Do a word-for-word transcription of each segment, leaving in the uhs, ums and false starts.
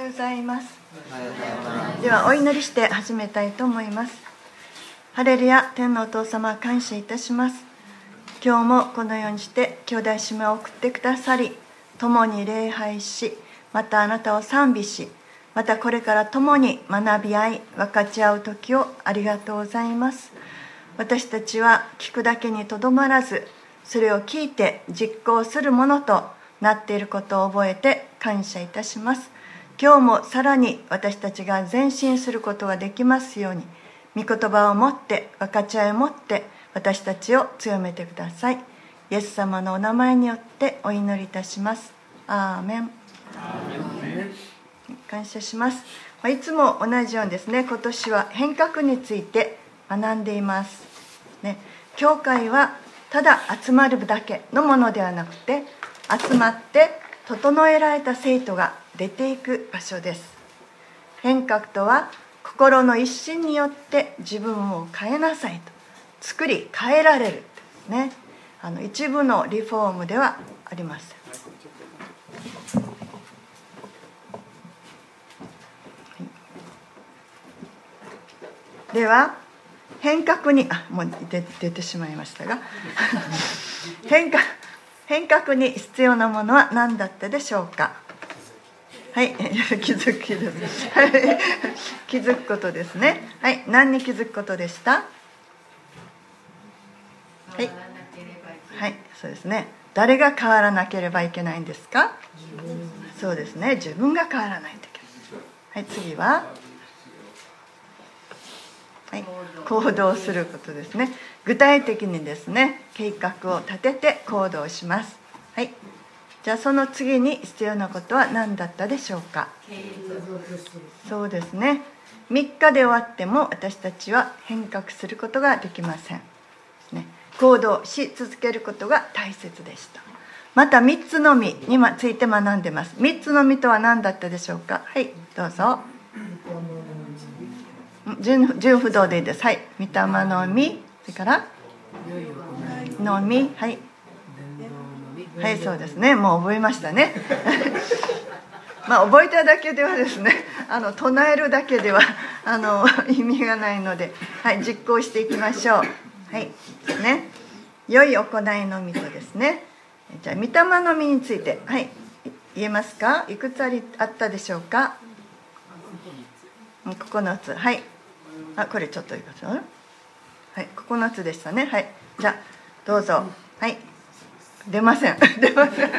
ございます。ではお祈りして始めたいと思います。ハレルヤ、天のお父様、感謝いたします。今日もこのようにして兄弟姉妹を送ってくださり、共に礼拝し、またあなたを賛美し、またこれから共に学び合い分かち合う時をありがとうございます。私たちは聞くだけにとどまらず、それを聞いて実行するものとなっていることを覚えて感謝いたします。今日もさらに私たちが前進することができますように、御言葉を持って分かち合いを持って私たちを強めてください。イエス様のお名前によってお祈りいたします。アーメン。感謝します。いつも同じようにですね、今年は変革について学んでいます、ね、教会はただ集まるだけのものではなくて、集まって整えられた生徒が出ていく場所です。変革とは心の一心によって自分を変えなさいと、作り変えられるですね。あの一部のリフォームではありません。では変革にあもう 出, 出てしまいましたが変革変革に必要なものは何だったでしょうか。はい気づく気づく気づくことですね。はい、何に気づくことでした。はい、はい、そうですね。誰が変わらなければいけないんですか。そうですね、自分が変わらないといけない。はい、次ははい、行動することですね。具体的にですね、計画を立てて行動します。はい、じゃあその次に必要なことは何だったでしょうか。そうですね、みっかで終わっても私たちは変革することができません、ね、行動し続けることが大切でした。またみっつの実について学んでます。みっつの実とは何だったでしょうか。はい、どうぞ。純不動でいいです。はい、御霊の実、それからの実、はいはい、そうですね、もう覚えましたねまあ覚えただけではですね、あの唱えるだけではあの意味がないので、はい、実行していきましょう。はいですね、良い行いの実とですね。じゃあ御霊の実について、はい、言えますか。いくつありあったでしょうか。ここのつ、はい、あ、これちょっといいかしら。はい、ここのつでしたね。はい、じゃあどうぞ。はい、出ません出ません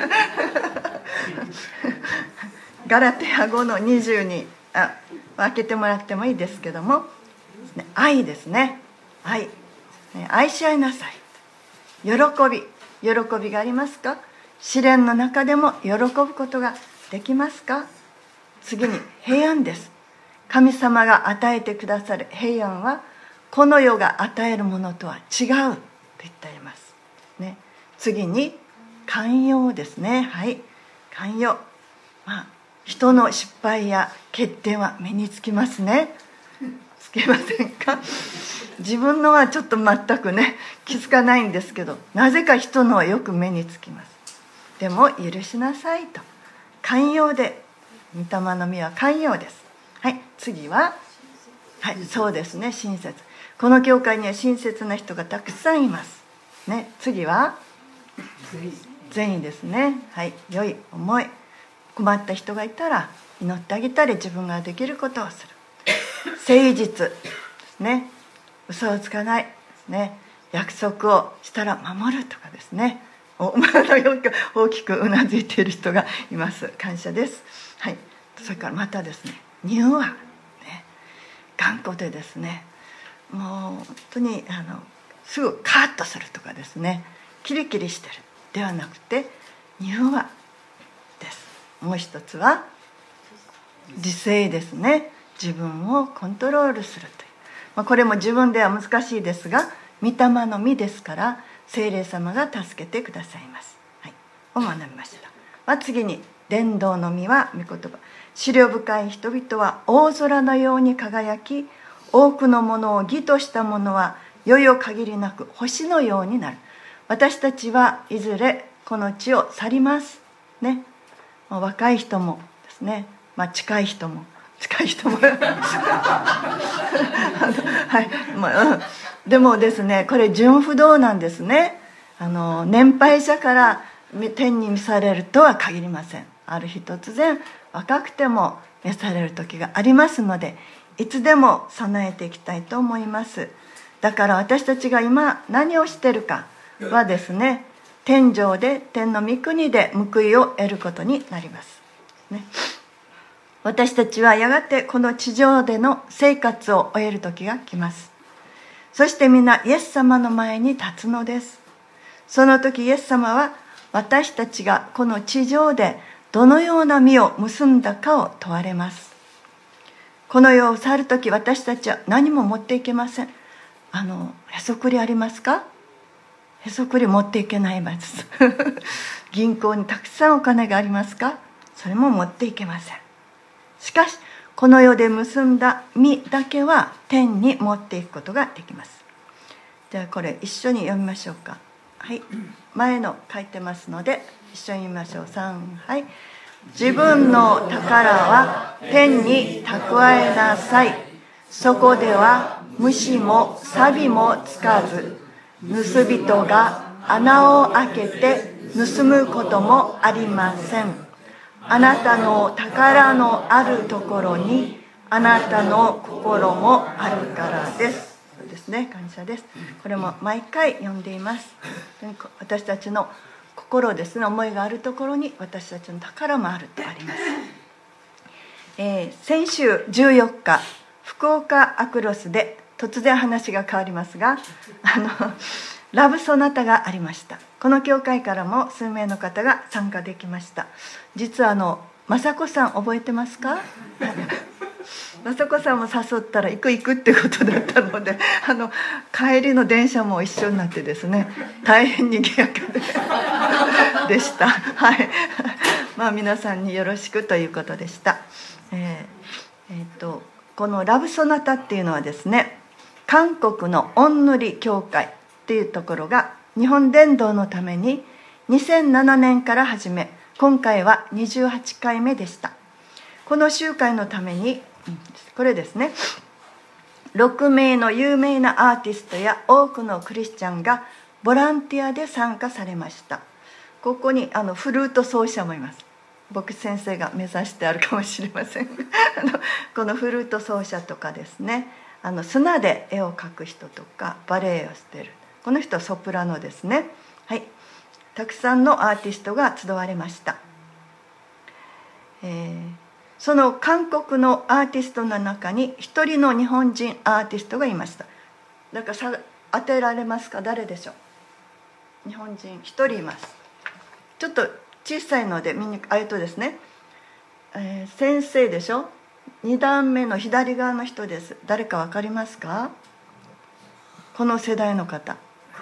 ガラテヤごのにじゅうに、あ、開けてもらってもいいですけども、愛ですね。愛、愛し合いなさい。喜び、喜びがありますか。試練の中でも喜ぶことができますか。次に平安です。神様が与えてくださる平安はこの世が与えるものとは違うと言ってあります、ね、次に寛容ですね。はい、寛容、まあ、人の失敗や欠点は目につきますね。つけませんか。自分のはちょっと全くね気づかないんですけど、なぜか人のはよく目につきます。でも許しなさいと、寛容で、御霊の実は寛容です。はい、次は、はい、そうですね、親切。この教会には親切な人がたくさんいます、ね、次は善意ですね。はい、良い思い、困った人がいたら祈ってあげたり、自分ができることをする。誠実ですね、嘘をつかないですね、約束をしたら守るとかですね。お大きくうなずいている人がいます。感謝です。はい、それからまたですね、柔和、ね、頑固でですね、もう本当にあのすぐカーッとするとかですね、キリキリしてるではなくて柔和です。もう一つは自制ですね。自分をコントロールするという、まあ、これも自分では難しいですが、御霊の実ですから聖霊様が助けてくださいます、はい、を学びました。まあ、次に伝道の実は御言葉。思慮深い人々は大空のように輝き、多くのものを義としたものは余よ限りなく星のようになる。私たちはいずれこの地を去りますね。若い人もですね、 まあ近い人も近い人もはい、まあうん、でもですね、これ順不動なんですね。あの年配者から天に召されるとは限りません。ある日突然若くても召される時がありますので、いつでも備えていきたいと思います。だから私たちが今何をしているかはですね、天上で天の御国で報いを得ることになります、ね、私たちはやがてこの地上での生活を終える時が来ます。そして皆イエス様の前に立つのです。その時イエス様は私たちがこの地上でどのような実を結んだかを問われます。この世を去る時、私たちは何も持っていけません。あのへそくりありますか？へそくり持っていけないです。銀行にたくさんお金がありますか？それも持っていけません。しかしこの世で結んだ実だけは天に持っていくことができます。ではこれ一緒に読みましょうか。はい、前の書いてますので一緒に読みましょう。さん、はい。自分の宝は天に蓄えなさい。そこでは虫も錆もつかず、盗人が穴を開けて盗むこともありません。あなたの宝のあるところにあなたの心もあるからです。そうですね、感謝です。これも毎回読んでいます。私たちの心ですね、思いがあるところに私たちの宝もあるとあります。えー、先週じゅうよっか、福岡アクロスで突然話が変わりますが、あのラブソナタがありました。この教会からも数名の方が参加できました。実はあの雅子さん覚えてますか？雅子さんも誘ったら行く行くってことだったので、あの帰りの電車も一緒になってですね、大変にぎやかででした。はい、まあ皆さんによろしくということでした。えーえー、とこのラブソナタっていうのはですね、韓国のオンヌリ教会っていうところが日本伝道のためににせんななねんから始め、今回はにじゅうはちかいめでした。この集会のためにこれですね、ろくめいの有名なアーティストや多くのクリスチャンがボランティアで参加されました。ここにあのフルート奏者もいます。僕先生が目指してあるかもしれません。あのこのフルート奏者とかですね、あの砂で絵を描く人とかバレエをしている、この人はソプラノですね。はい、たくさんのアーティストが集われました。えーその韓国のアーティストの中に一人の日本人アーティストがいました。だからさ当てられますか？誰でしょう？日本人一人います。ちょっと小さいので見にあえっとですね、えー、先生でしょ。に段目の左側の人です。誰か分かりますか？この世代の方。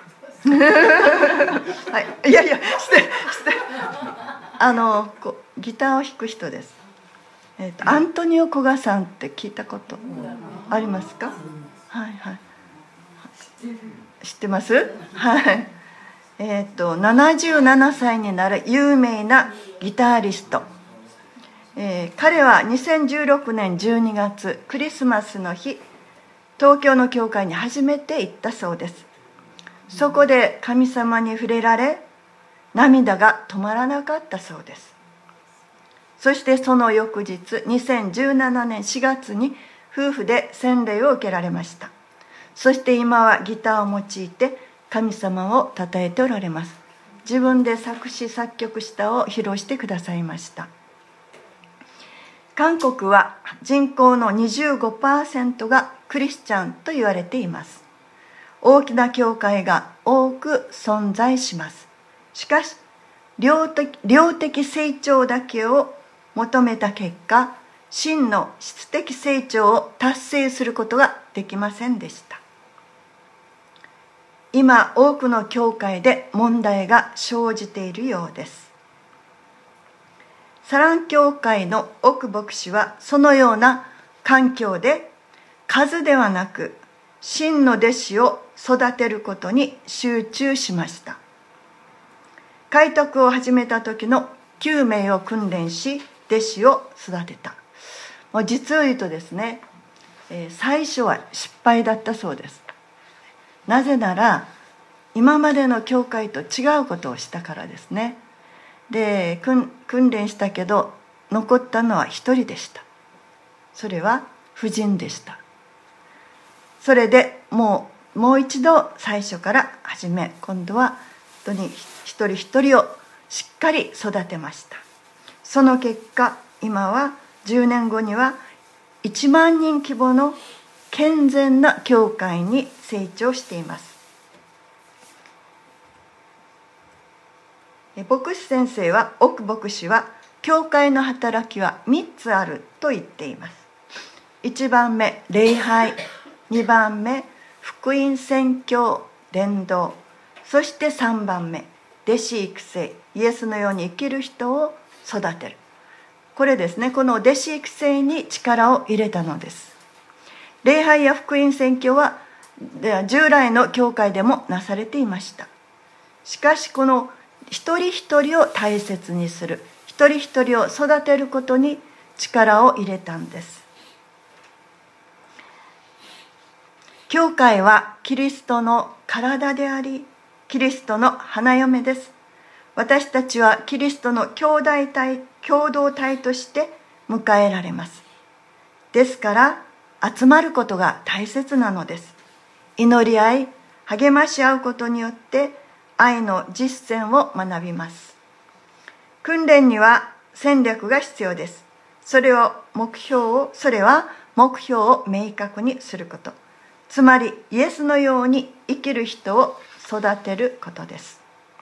はい、いやいやしてしてあのこギターを弾く人です。えー、とアントニオ・コガさんって聞いたことありますか？はいはい、知ってます？はい。えっ、ー、とななじゅうななさいになる有名なギタリスト、えー、彼はにせんじゅうろくねんじゅうにがつクリスマスの日、東京の教会に初めて行ったそうです。そこで神様に触れられ、涙が止まらなかったそうです。そしてその翌日にせんじゅうななねんしがつに夫婦で洗礼を受けられました。そして今はギターを用いて神様を称えておられます。自分で作詞作曲したを披露してくださいました。韓国は人口の にじゅうごパーセント がクリスチャンと言われています。大きな教会が多く存在します。しかし量的、量的成長だけを求めた結果、真の質的成長を達成することができませんでした。今多くの教会で問題が生じているようです。サラン教会の奥牧師はそのような環境で数ではなく真の弟子を育てることに集中しました。開拓を始めた時のきゅうめいを訓練し弟子を育てた。 もう実を言うとですね、えー、最初は失敗だったそうです。なぜなら今までの教会と違うことをしたからですね。で、訓練したけど残ったのは一人でした。それは婦人でした。それでもうもう一度最初から始め、今度は本当に一人一人をしっかり育てました。その結果、今はじゅうねんごにはいちまんにん規模の健全な教会に成長しています。牧師先生は、奥牧師は、教会の働きはみっつあると言っています。いちばんめ、礼拝。にばんめ、福音宣教伝道。そしてさんばんめ、弟子育成。イエスのように生きる人を育てる。これですね、この弟子育成に力を入れたのです。礼拝や福音宣教は従来の教会でもなされていました。しかしこの一人一人を大切にする、一人一人を育てることに力を入れたんです。教会はキリストの体であり、キリストの花嫁です。私たちはキリストの兄弟体、共同体として迎えられます。ですから集まることが大切なのです。祈り合い、励まし合うことによって愛の実践を学びます。訓練には戦略が必要です。それを目標を、それは目標を明確にすること。つまりイエスのように生きる人を育てることです。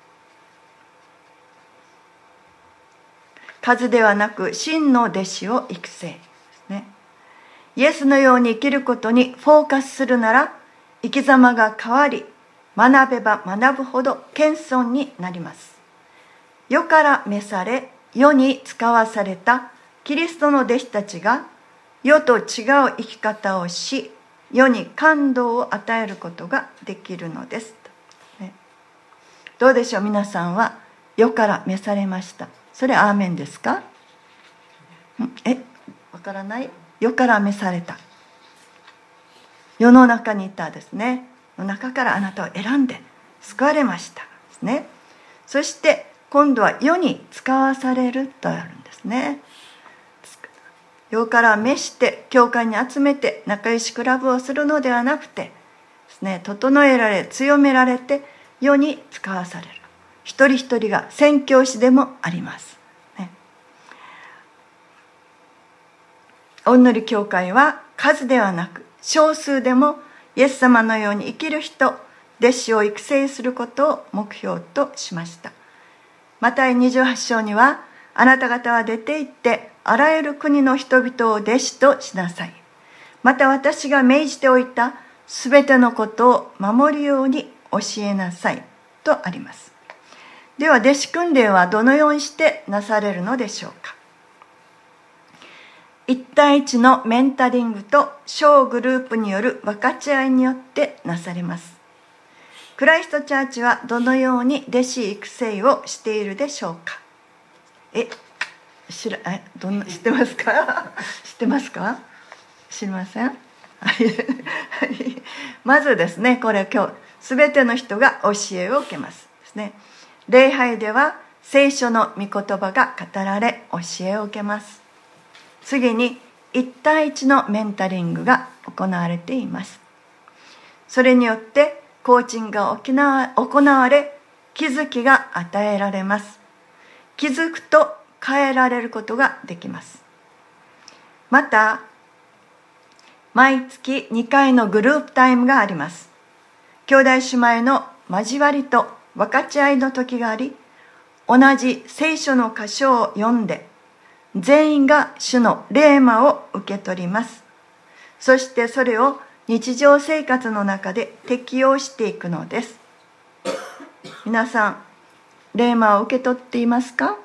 数ではなく真の弟子を育成ですね。イエスのように生きることにフォーカスするなら、生き様が変わり、学べば学ぶほど謙遜になります。世から召され、世に使わされたキリストの弟子たちが、世と違う生き方をし、世に感動を与えることができるのです。ね、どうでしょう、皆さんは世から召されました。それアーメンですか？え、わからない？世から召された。世の中にいたですね。の中からあなたを選んで救われましたですね。そして今度は世に使わされるとあるんですね。世から召して教会に集めて仲良しクラブをするのではなくてですね、整えられ強められて世に使わされる。一人一人が宣教師でもあります、ね、お祈り教会は数ではなく少数でもイエス様のように生きる人、弟子を育成することを目標としました。マタイにじゅうはち章には、あなた方は出て行ってあらゆる国の人々を弟子としなさい。また私が命じておいたすべてのことを守るように教えなさいとあります。では弟子訓練はどのようにしてなされるのでしょうか。一対一のメンタリングと小グループによる分かち合いによってなされます。クライストチャーチはどのように弟子育成をしているでしょうか。え、知らえどんな知ってますか？知ってますか？知りません？まずですね、これ今日すべての人が教えを受けますですね。礼拝では聖書の御言葉が語られ教えを受けます。次に一対一のメンタリングが行われています。それによってコーチングが行われ、気づきが与えられます。気づくと変えられることができます。また毎月にかいのグループタイムがあります。兄弟姉妹の交わりと分かち合いの時があり、同じ聖書の箇所を読んで全員が主のレーマを受け取ります。そしてそれを日常生活の中で適用していくのです。皆さん、レーマを受け取っていますか？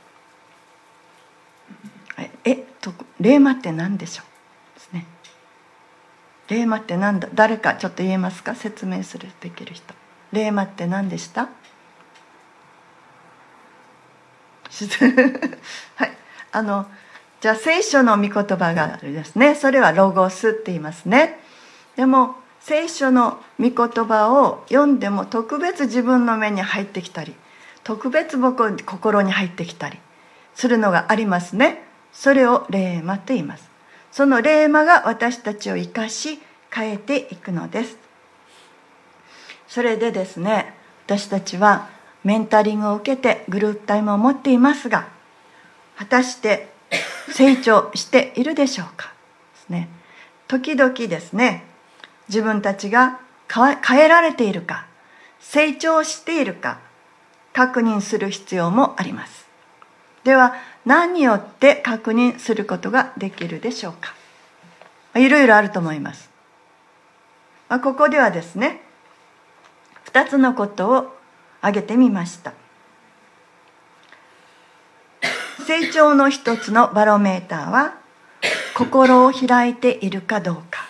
え、とレーマって何でしょうですね。レーマって何だ？誰かちょっと言えますか？説明するできる人。レーマって何でした？はい、あのじゃあ聖書の御言葉があるですね。それはロゴスって言いますね。でも聖書の御言葉を読んでも特別自分の目に入ってきたり、特別僕心に入ってきたりするのがありますね。それをレーマと言います。そのレーマが私たちを生かし変えていくのです。それでですね、私たちはメンタリングを受けてグループタイムを持っていますが、果たして成長しているでしょうかですね。時々ですね、自分たちが変えられているか、成長しているか確認する必要もあります。では何によって確認することができるでしょうか。いろいろあると思います。ここではですね、ふたつのことを挙げてみました。成長の一つのバロメーターは、心を開いているかどうか、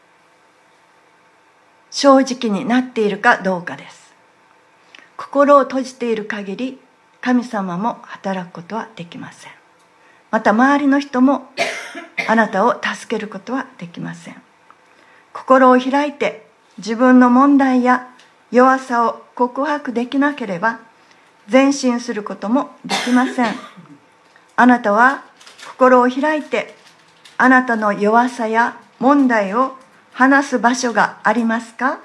正直になっているかどうかです。心を閉じている限り、神様も働くことはできません。また周りの人もあなたを助けることはできません。心を開いて自分の問題や弱さを告白できなければ前進することもできません。あなたは心を開いてあなたの弱さや問題を話す場所がありますか？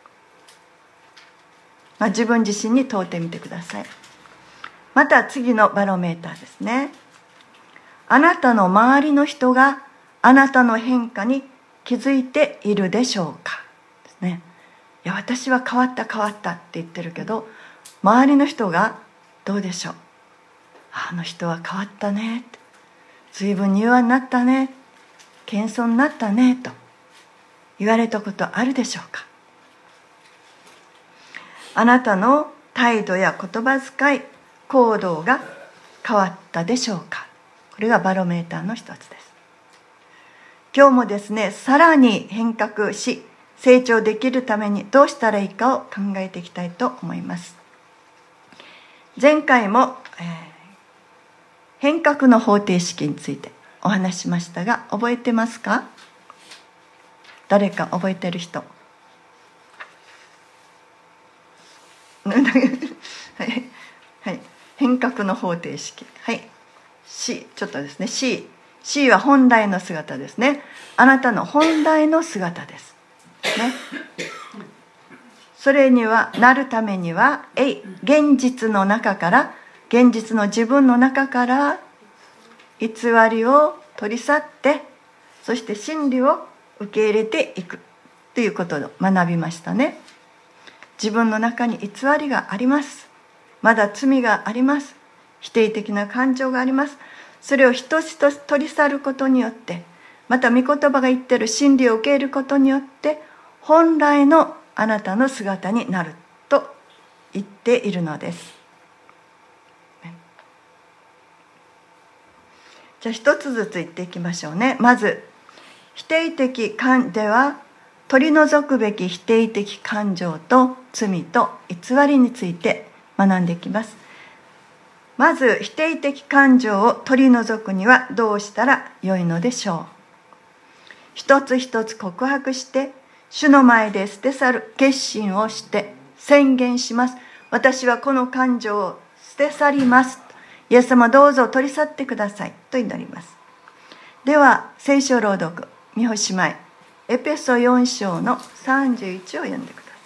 まあ、自分自身に問うてみてください。また次のバロメーターですね。あなたの周りの人があなたの変化に気づいているでしょうかですね。いや、私は変わった変わったって言ってるけど、周りの人がどうでしょう。あの人は変わったね、随分柔和になったね、謙遜になったねと言われたことあるでしょうか。あなたの態度や言葉遣い、行動が変わったでしょうか。これがバロメーターの一つです。今日もですね、さらに変革し成長できるためにどうしたらいいかを考えていきたいと思います。前回も、えー、変革の方程式についてお話ししましたが、覚えてますか？誰か覚えてる人はい、はい、変革の方程式、はい、C、ちょっとですね、C、C は本来の姿ですね。あなたの本来の姿です、ね、それにはなるためには、A、現実の中から、現実の自分の中から偽りを取り去って、そして真理を受け入れていくということを学びましたね。自分の中に偽りがあります。まだ罪があります。否定的な感情があります。それを一つ一つ取り去ることによって、また御言葉が言っている真理を受け入れることによって、本来のあなたの姿になると言っているのです。じゃあ一つずつ言っていきましょうね。まず、否定的感では、取り除くべき否定的感情と罪と偽りについて学んでいきます。まず否定的感情を取り除くにはどうしたらよいのでしょう。一つ一つ告白して主の前で捨て去る決心をして宣言します。私はこの感情を捨て去ります。イエス様どうぞ取り去ってくださいと祈ります。では聖書朗読、美穂姉妹、エペソよん章のさんじゅういちを読んでくださ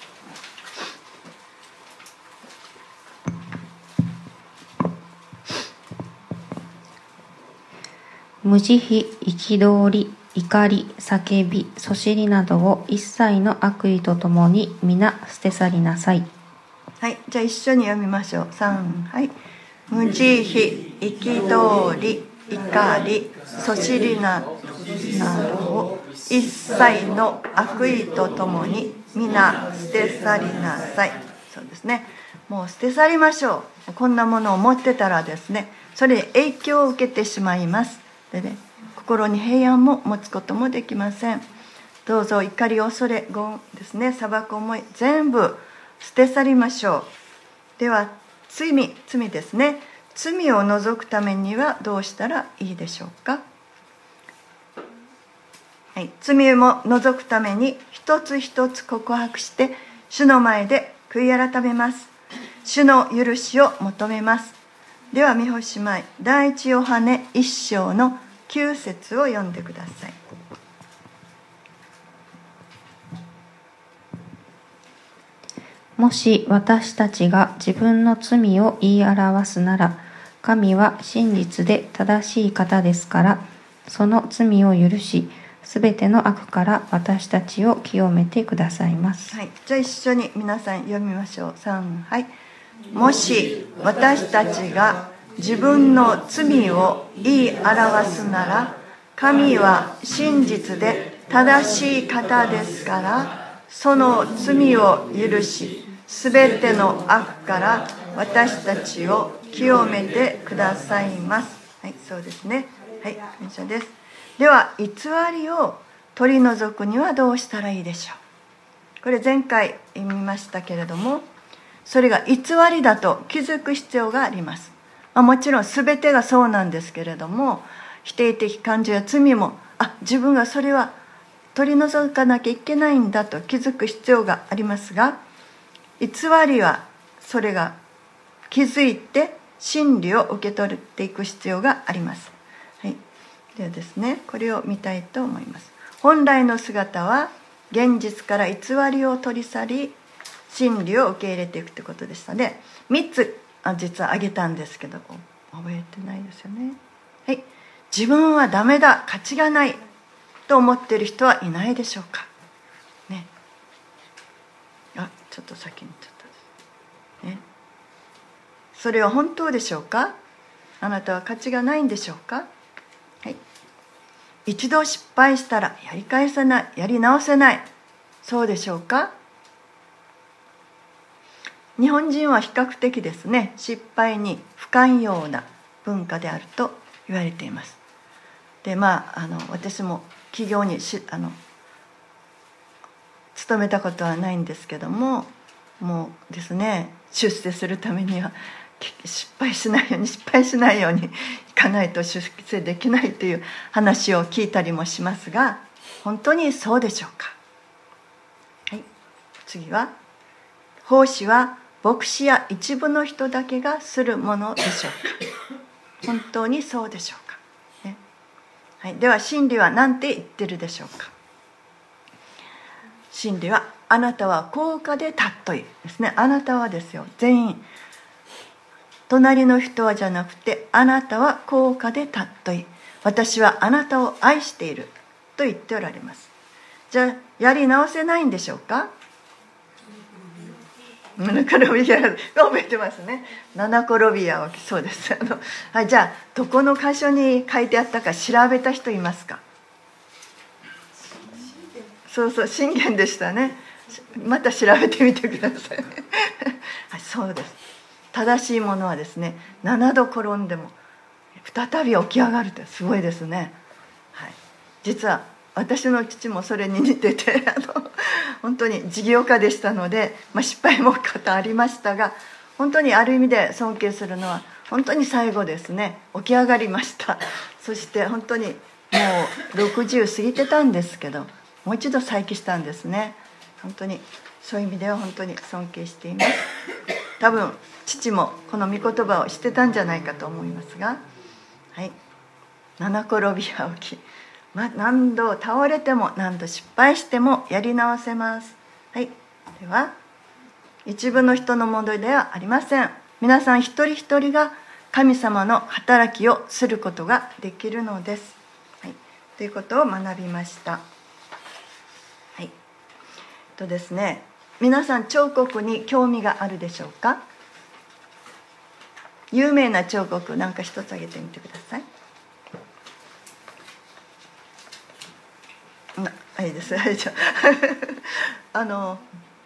い。無慈悲、憤り、怒り、叫び、そしりなどを一切の悪意とともに皆捨て去りなさい。 はい、じゃあ一緒に読みましょう。さん、はい。無慈悲、憤り、怒り、そしりなどを一切の悪意とともに皆捨て去りなさい。そうですね。もう捨て去りましょう。こんなものを持ってたらですね、それに影響を受けてしまいます。でね、心に平安も持つこともできません。どうぞ怒り、恐れ、ごですね、裁く思い、全部捨て去りましょう。では罪、罪ですね。 罪を除くためにはどうしたらいいでしょうか。はい、罪を除くために一つ一つ告白して主の前で悔い改めます。主の許しを求めます。では三星舞第一ヨハネ一章の九節を読んでください。 もし私たちが自分の罪を言い表すなら、神は真実で正しい方ですから、その罪を許し、すべての悪から私たちを清めてくださいます。 はい、じゃあ一緒に皆さん読みましょう。さん、はい。もし私たちが自分の罪を言い表すなら、神は真実で正しい方ですから、その罪を許し、すべての悪から私たちを清めてくださいます。はい、そうですね。はい、感謝です。では、偽りを取り除くにはどうしたらいいでしょう。これ前回見ましたけれども、それが偽りだと気づく必要があります。まあ、もちろん全てがそうなんですけれども、否定的感情や罪も、あ、自分がそれは取り除かなきゃいけないんだと気づく必要がありますが、偽りはそれが気づいて真理を受け取っていく必要があります。はい、ではですね、これを見たいと思います。本来の姿は現実から偽りを取り去り、真理を受け入れていくということでしたね。みっつあ実は挙げたんですけど、覚えてないですよね。はい、自分はダメだ、価値がないと思っている人はいないでしょうか。ね、あ、ちょっと先にちょっと、ね、それは本当でしょうか。あなたは価値がないんでしょうか。はい、一度失敗したらやり返せない、やり直せない、そうでしょうか。日本人は比較的ですね、失敗に不寛容な文化であると言われています。で、まあ、あの私も企業にしあの勤めたことはないんですけども、もうですね、出世するためには失敗しないように失敗しないようにいかないと出世できないという話を聞いたりもしますが、本当にそうでしょうか。はい、次は、奉仕は牧師や一部の人だけがするものでしょうか。本当にそうでしょうか、ね。はい、では真理は何て言ってるでしょうか。真理は、あなたは高価で尊いですね。あなたはですよ、全員、隣の人はじゃなくて、あなたは高価で尊い、私はあなたを愛していると言っておられます。じゃあやり直せないんでしょうか。七転び屋覚えてますね。七転び屋はそうです。あの、はい、じゃあどこの箇所に書いてあったか調べた人いますか。そうそう、信玄でしたね。また調べてみてくださいね。はい、そうです。正しいものはですね、七度転んでも再び起き上がるってすごいですね。はい、実は私の父もそれに似てて、あの本当に事業家でしたので、まあ、失敗も多々ありましたが、本当にある意味で尊敬するのは、本当に最後ですね、起き上がりました。そして本当にもうろくじゅう過ぎてたんですけど、もう一度再起したんですね。本当にそういう意味では本当に尊敬しています。多分父もこの御言葉を知ってたんじゃないかと思いますが、はい、七転び八起き、ま、何度倒れても何度失敗してもやり直せます。はい、では一部の人の問題ではありません。皆さん一人一人が神様の働きをすることができるのです。はい、ということを学びました。はい、とですね、皆さん彫刻に興味があるでしょうか。有名な彫刻なんか一つ挙げてみてください。あ、いいです。あの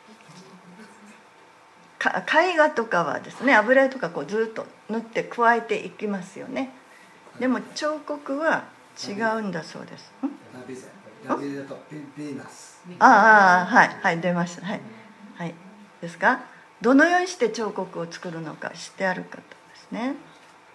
絵画とかはですね、油絵とかこうずっと塗って加えていきますよね。でも彫刻は違うんだそうです。ああ、はいはい出ました。はいはい。ですか。どのようにして彫刻を作るのか知ってある方ですね。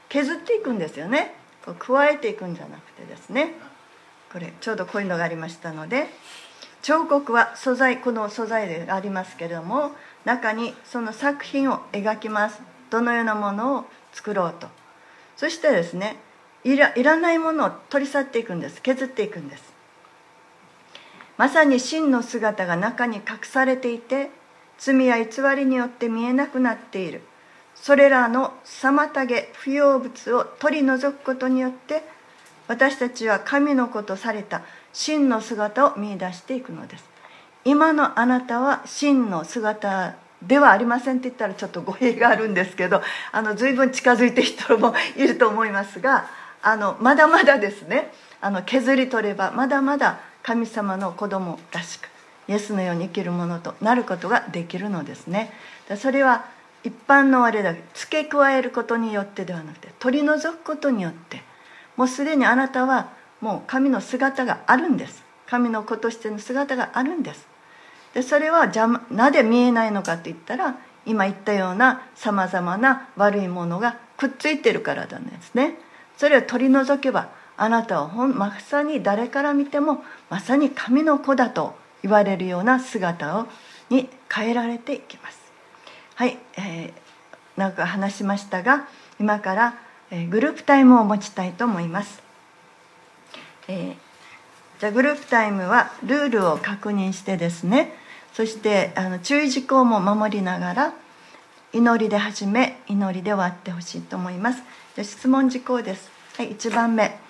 削っていくんですよね。こう加えていくんじゃなくてですね、これちょうどこういうのがありましたので、彫刻は素材、この素材でありますけれども、中にその作品を描きます。どのようなものを作ろうと。そしてですね、いら、いらないものを取り去っていくんです。削っていくんです。まさに真の姿が中に隠されていて、罪や偽りによって見えなくなっている。それらの妨げ不要物を取り除くことによって、私たちは神の子とされた真の姿を見出していくのです。今のあなたは真の姿ではありませんって言ったらちょっと語弊があるんですけど、あの随分近づいている人もいると思いますが、あのまだまだですね、あの削り取ればまだまだ神様の子供らしくイエスのように生きるものとなることができるのですね。それは一般のあれだけ付け加えることによってではなくて、取り除くことによって、もうすでにあなたはもう神の姿があるんです。神の子としての姿があるんです。でそれは邪魔なぜ見えないのかといったら、今言ったようなさまざまな悪いものがくっついているからなんですね。それを取り除けば、あなたはほんまさに誰から見てもまさに神の子だと言われるような姿をに変えられていきます。はい、えー、なんか話しましたが、今から、えー、グループタイムを持ちたいと思います。えー、じゃあグループタイムはルールを確認してですね、そしてあの注意事項も守りながら、祈りで始め祈りで終わってほしいと思います。じゃあ質問事項です。はい、いちばんめ、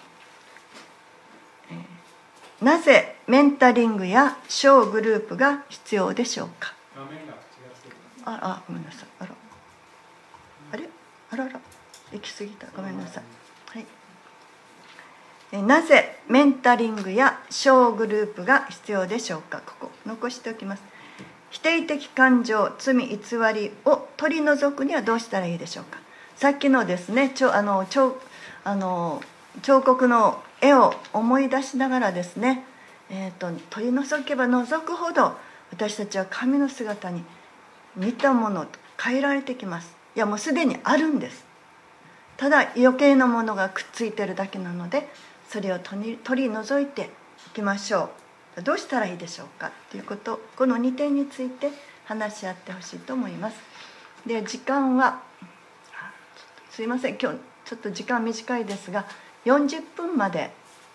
えー、なぜメンタリングや小グループが必要でしょうか。ああ、ごめんなさい。あら、あれ、あらら、行き過ぎた。ごめんなさい。はい。えなぜメンタリングや小グループが必要でしょうか。ここ残しておきます。否定的感情、罪、偽りを取り除くにはどうしたらいいでしょうか。さっきのですね、ちょあの彫あの彫刻の絵を思い出しながらですね、えーと、取り除けば除くほど私たちは神の姿に似たものと変えられてきます。いや、もうすでにあるんです。ただ余計なものがくっついてるだけなので、それを取り、取り除いていきましょう。どうしたらいいでしょうかということ、このにてんについて話し合ってほしいと思います。で、時間はすいません、今日ちょっと時間短いですが、よんじゅっぷんまで、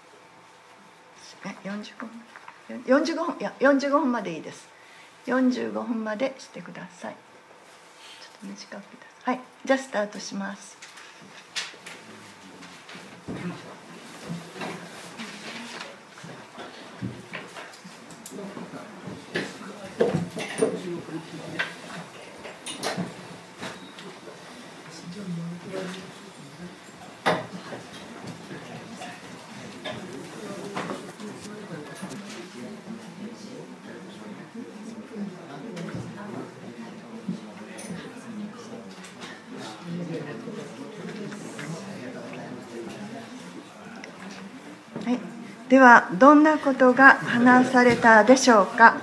よんじゅうごふん、よんじゅうごふん、いやよんじゅうごふんまでいいです。よんじゅうごふんまでしてください。ちょっと短くください。はい、じゃあスタートします。はい、ではどんなことが話されたでしょうか。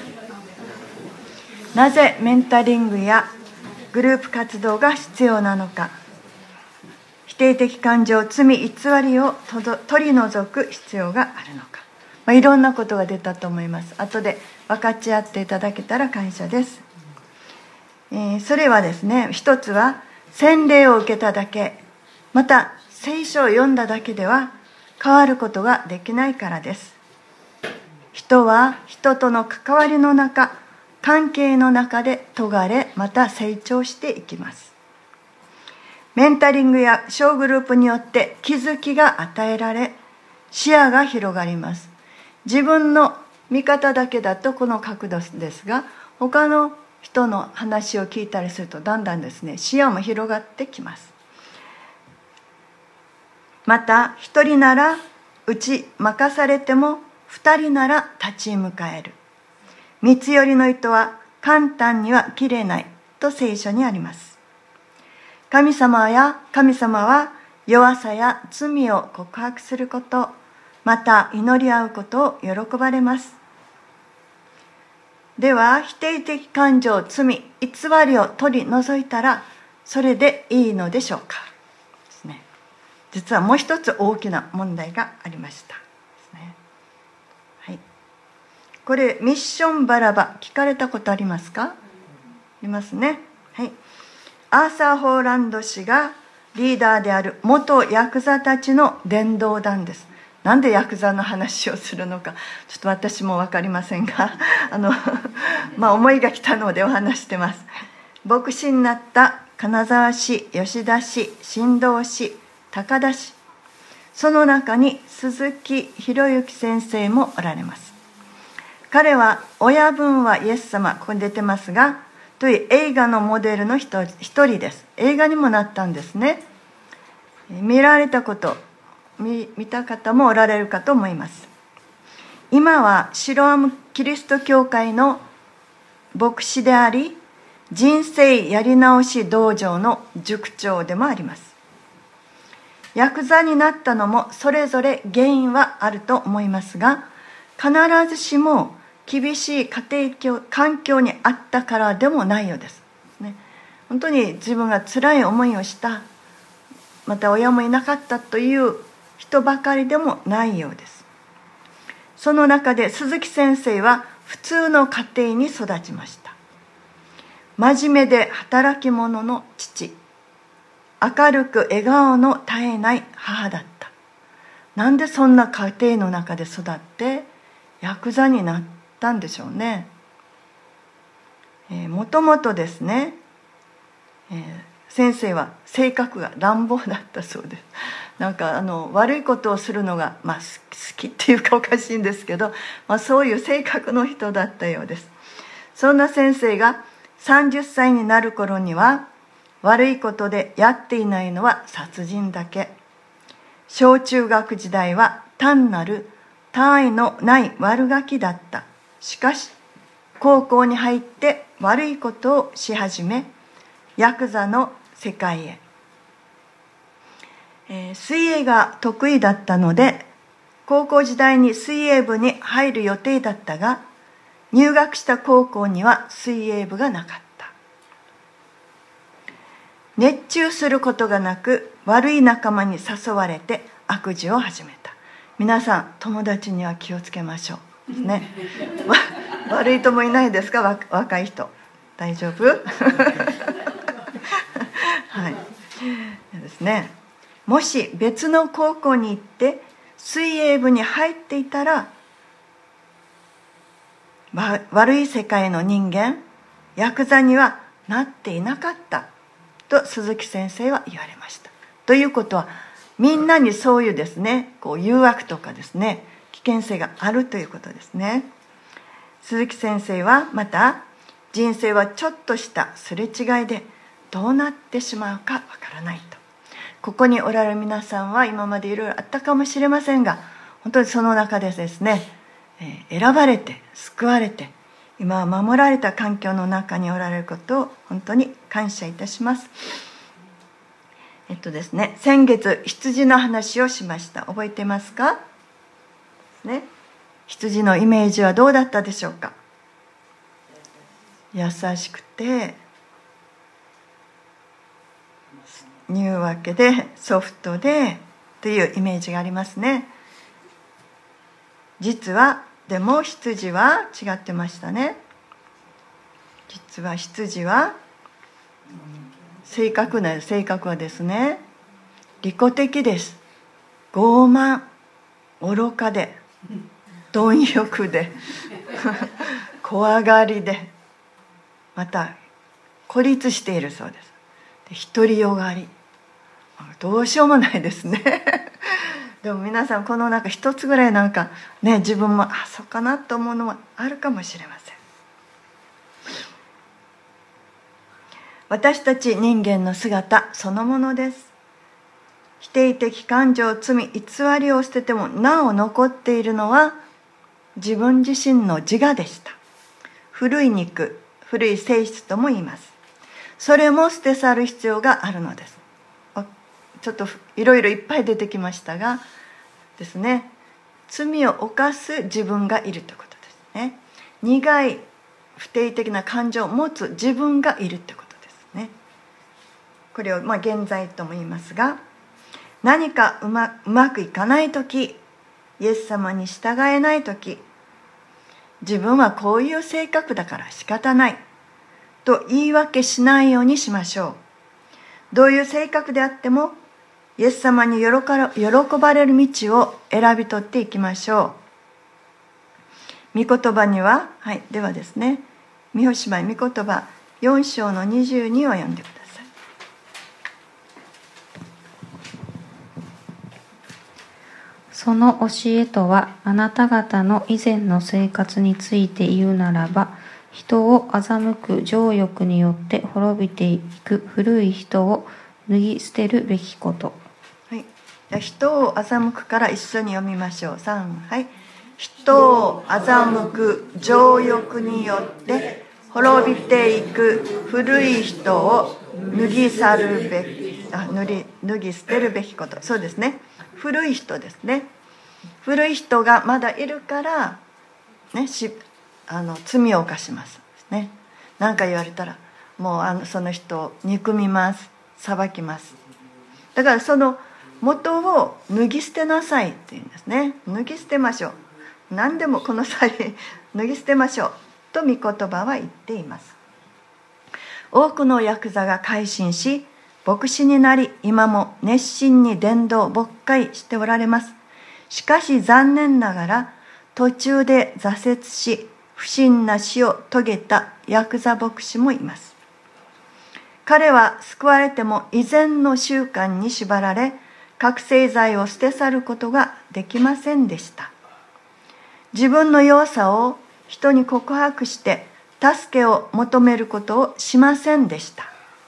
なぜメンタリングやグループ活動が必要なのか、否定的感情、罪、偽りを取り除く必要があるのか、まあ、いろんなことが出たと思います。後で分かち合っていただけたら感謝です。えー、それはですね、一つは洗礼を受けただけ、また聖書を読んだだけでは変わることができないからです。人は人との関わりの中、関係の中で咎れ、また成長していきます。メンタリングや小グループによって気づきが与えられ、視野が広がります。自分の見方だけだとこの角度ですが、他の人の話を聞いたりするとだんだんですね、視野も広がってきます。また一人なら打ち任されても二人なら立ち向かえる。三つ寄りの糸は簡単には切れないと聖書にあります。神様や神様は弱さや罪を告白すること、また祈り合うことを喜ばれます。では否定的感情、罪、偽りを取り除いたらそれでいいのでしょうか。 実はもう一つ大きな問題がありましたですね。はい、これミッションバラバ、聞かれたことありますか？ありますね。はい、アーサー・ホーランド氏がリーダーである元ヤクザたちの伝道団です。なんでヤクザの話をするのかちょっと私も分かりませんがあの、まあ、思いが来たのでお話してます。牧師になった金沢市、吉田市、新堂市、高田市、その中に鈴木博之先生もおられます。彼は親分はイエス様、ここに出てますがという映画のモデルの一人です。映画にもなったんですね。見られたこと 見, 見た方もおられるかと思います。今はシロアムキリスト教会の牧師であり、人生やり直し道場の塾長でもあります。ヤクザになったのもそれぞれ原因はあると思いますが、必ずしも厳しい家庭環境にあったからでもないようです、ね、本当に自分が辛い思いをした、また親もいなかったという人ばかりでもないようです。その中で鈴木先生は普通の家庭に育ちました。真面目で働き者の父、明るく笑顔の絶えない母だった。なんでそんな家庭の中で育ってヤクザになったんでしょうね。えー、もともとですね、えー、先生は性格が乱暴だったそうです。なんかあの悪いことをするのが、まあ、好きっていうかおかしいんですけど、まあ、そういう性格の人だったようです。そんな先生がさんじゅっさいになる頃には、悪いことでやっていないのは殺人だけ。小中学時代は単なる単位のない悪ガキだった。しかし高校に入って悪いことをし始め、ヤクザの世界へ、えー、水泳が得意だったので高校時代に水泳部に入る予定だったが、入学した高校には水泳部がなかった。熱中することがなく、悪い仲間に誘われて悪事を始めた。皆さん友達には気をつけましょうですね。悪い友いないですか？若い人大丈夫？はいですね。もし別の高校に行って水泳部に入っていたら、悪い世界の人間、ヤクザにはなっていなかったと鈴木先生は言われました。ということは、みんなにそういうですね、こう誘惑とかですね、危険性があるということですね。鈴木先生はまた、人生はちょっとしたすれ違いでどうなってしまうかわからないと。ここにおられる皆さんは今までいろいろあったかもしれませんが、本当にその中でですね、えー、選ばれて救われて今は守られた環境の中におられることを本当に感謝いたします。えっとですね、先月羊の話をしました。覚えてますか？ね、羊のイメージはどうだったでしょうか？優しくて柔和けでソフトでというイメージがありますね。実はでも羊は違ってましたね。実は羊は性格な性格はですね、利己的です。傲慢、愚かで、貪欲で怖がりで、また孤立しているそうです。で、独りよがり、どうしようもないですね。でも皆さんこの中一つぐらいなんかね、自分もあそうかなと思うのはあるかもしれません。私たち人間の姿そのものです。否定的感情、罪、偽りを捨ててもなお残っているのは自分自身の自我でした。古い肉、古い性質とも言います。それも捨て去る必要があるのです。ちょっといろいろいっぱい出てきましたがですね、罪を犯す自分がいるということですね。苦い不定的な感情を持つ自分がいるということですね。これをまあ現在とも言いますが、 何かうま、うまくいかないとき、イエス様に従えないとき、自分はこういう性格だから仕方ないと言い訳しないようにしましょう。どういう性格であってもイエス様に喜ばれる道を選び取っていきましょう。御言葉には、はい、ではですね、三星島御言葉よん章のにじゅうにを読んでください。 その教えとは、あなた方の以前の生活について言うならば、人を欺く情欲によって滅びていく古い人を脱ぎ捨てるべきこと。 はい、人を欺くから一緒に読みましょう。さん、はい。人を欺く情欲によって滅びていく古い人を脱ぎ去るべき、あ、脱ぎ、脱ぎ捨てるべきこと。そうですね。古い人ですね。古い人がまだいるから、ね、しあの罪を犯しますね。何か言われたらもうあのその人を憎みます、裁きます。だからその元を脱ぎ捨てなさいって言うんですね。脱ぎ捨てましょう。何でもこの際脱ぎ捨てましょうと御言葉は言っています。多くのヤクザが改心し牧師になり、今も熱心に伝道牧会しておられます。しかし残念ながら途中で挫折し不審な死を遂げたヤクザ牧師もいます。彼は救われても以前の習慣に縛られ、覚醒剤を捨て去ることができませんでした。自分の弱さを人に告白して助けを求めることをしませんでした。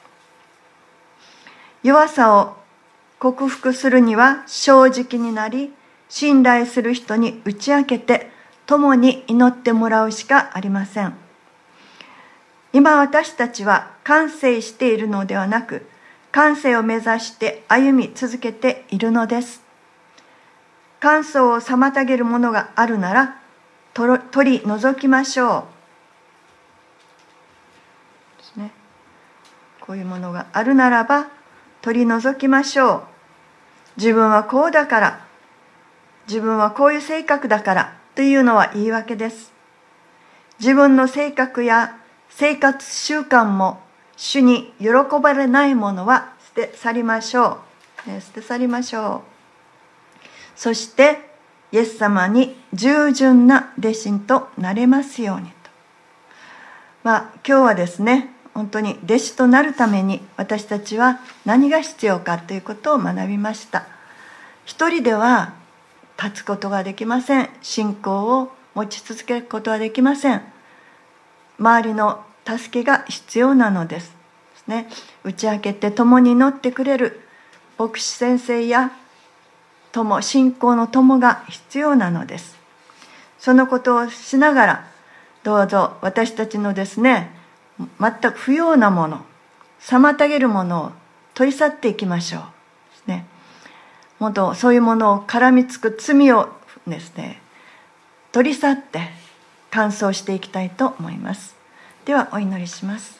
弱さを克服するには正直になり、信頼する人に打ち明けて共に祈ってもらうしかありません。今私たちは完成しているのではなく、完成を目指して歩み続けているのです。完走を妨げるものがあるなら取り除きましょうですね。こういうものがあるならば取り除きましょう。自分はこうだから、自分はこういう性格だからというのは言い訳です。自分の性格や生活習慣も主に喜ばれないものは捨て去りましょう、ね、捨て去りましょう。そしてイエス様に従順な弟子となれますようにと。まあ今日はですね、本当に弟子となるために私たちは何が必要かということを学びました。一人では立つことができません。信仰を持ち続けることはできません。周りの助けが必要なのです。ね、打ち明けて共に祈ってくれる牧師先生や友、信仰の友が必要なのです。そのことをしながら、どうぞ私たちのですね、全く不要なもの、妨げるものを取り去っていきましょう。ですね、もっとそういうものを絡みつく罪をですね、取り去って完走していきたいと思います。ではお祈りします。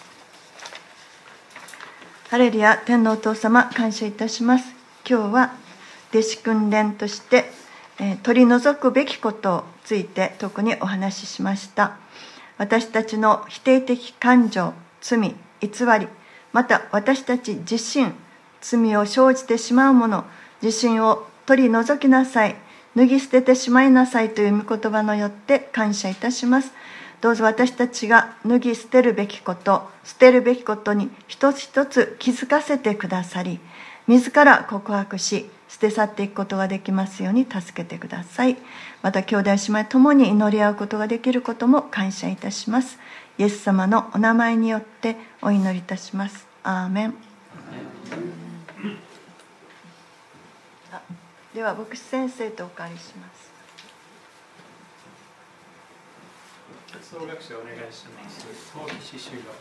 ハレルヤ、天のお父様、感謝いたします。今日は弟子訓練として、えー、取り除くべきことについて特にお話ししました。私たちの否定的感情、罪、偽り、また私たち自身、罪を生じてしまうもの、自身を取り除きなさい、脱ぎ捨ててしまいなさいという御言葉によって感謝いたします。どうぞ私たちが脱ぎ捨てるべきこと、捨てるべきことに一つ一つ気づかせてくださり、自ら告白し、捨て去っていくことができますように助けてください。また兄弟姉妹ともに祈り合うことができることも感謝いたします。イエス様のお名前によってお祈りいたします。アーメン。では牧師先生とお借りします。 総学者お願いします。大岸修吾。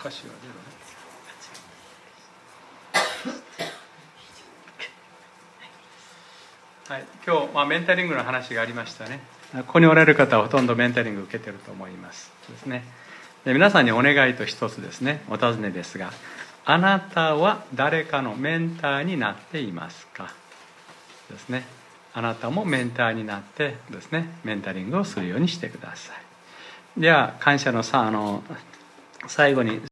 歌詞はゼロね。はい、今日、まあ、メンタリングの話がありましたね。ここにおられる方はほとんどメンタリングを受けていると思いますですね。で、皆さんにお願いと一つですね、お尋ねですが、あなたは誰かのメンターになっていますかですね。あなたもメンターになってですね、メンタリングをするようにしてください。では感謝のさあの最後に